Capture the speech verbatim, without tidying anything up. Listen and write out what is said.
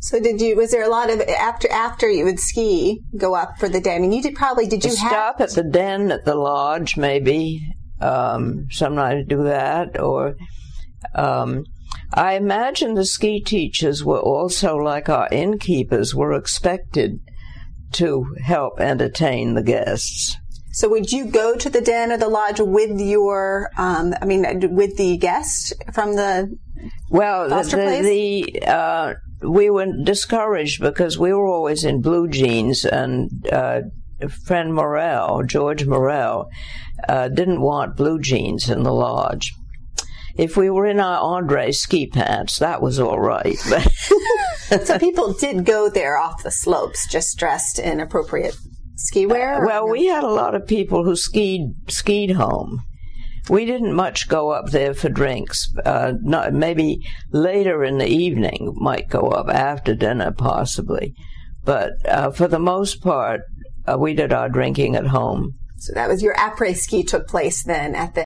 So did you, was there a lot of, after after you would ski, go up for the day? I mean, you did probably, did you have... Stop at the den at the lodge, maybe. Um, sometimes do that, or... Um, I imagine the ski teachers were also, like our innkeepers, were expected to help entertain the guests. So would you go to the den or the lodge with your, um, I mean, with the guest from the well, foster the, place? the uh, we were discouraged because we were always in blue jeans, and uh, friend Morel, George Morel, uh, didn't want blue jeans in the lodge. If we were in our Andre ski pants, that was all right. So people did go there off the slopes, just dressed in appropriate ski wear? Uh, well, no? We had a lot of people who skied skied home. We didn't much go up there for drinks. Uh, not, maybe later in the evening might go up after dinner, possibly. But uh, for the most part, uh, we did our drinking at home. So that was your après ski took place then at the